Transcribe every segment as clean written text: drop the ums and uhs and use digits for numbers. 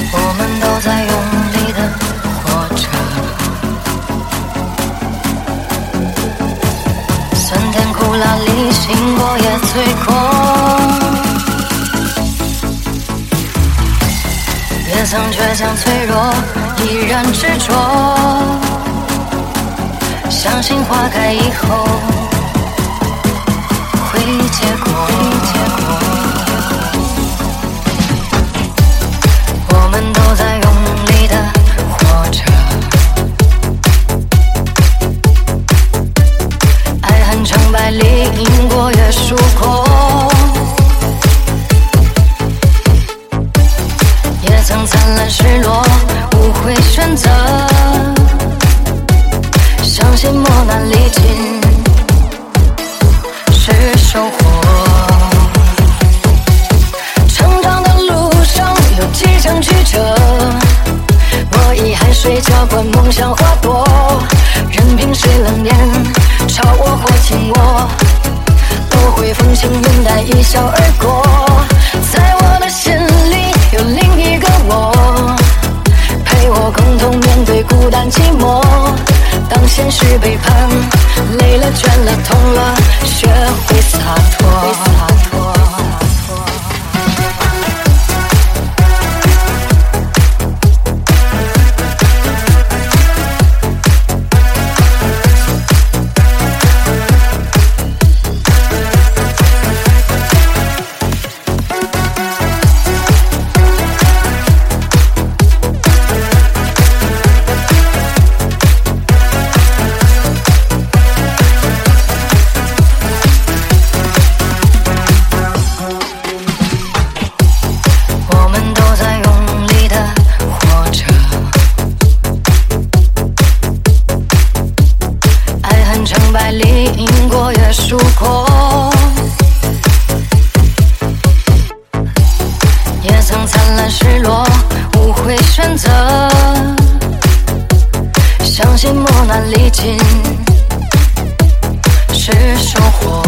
我们都在用力地活着，酸甜苦辣里醒过也醉过，也曾倔强脆弱，依然执着，相信花开以后会结果。我们都在用力地活着，爱恨成败里赢过也输过，也曾灿烂失落，无悔选择，相信磨难历尽是收获。成长的路上有几程曲折，我以汗水浇灌梦想花朵，任凭谁冷眼嘲我或轻我，都会风轻云淡一笑而过。在我的心里有另一个我，陪我共同面对孤单寂寞。当现实背叛，累了倦了痛了，学会洒脱。输过，也曾灿烂失落，无悔选择，相信磨难历尽是收获。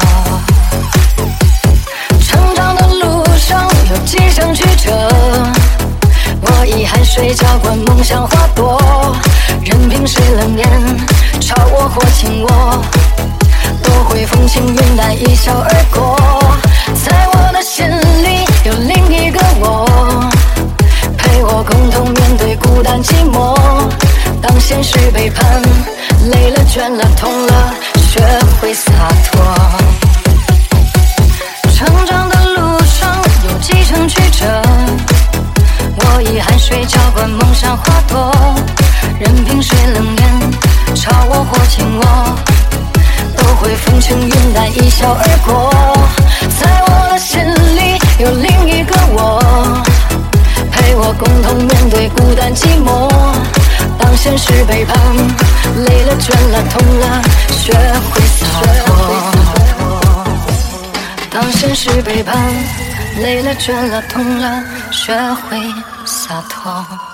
成长的路上有几程曲折，我以汗水浇灌梦想花朵，任凭谁冷眼嘲我或轻我，都会风轻云淡一笑而过。在我的心里有另一个我，陪我共同面对孤单寂寞。当现实背叛，累了倦了痛了，学会洒脱。成长的路上有几程曲折，我以汗水浇灌梦想花朵，任凭谁冷眼嘲我或轻我，都会风轻云淡一笑而过。在我的心里有另一个我，陪我共同面对孤单寂寞。当现实背叛，累了倦了痛了，学会洒脱。当现实背叛，累了倦了痛了，学会洒脱。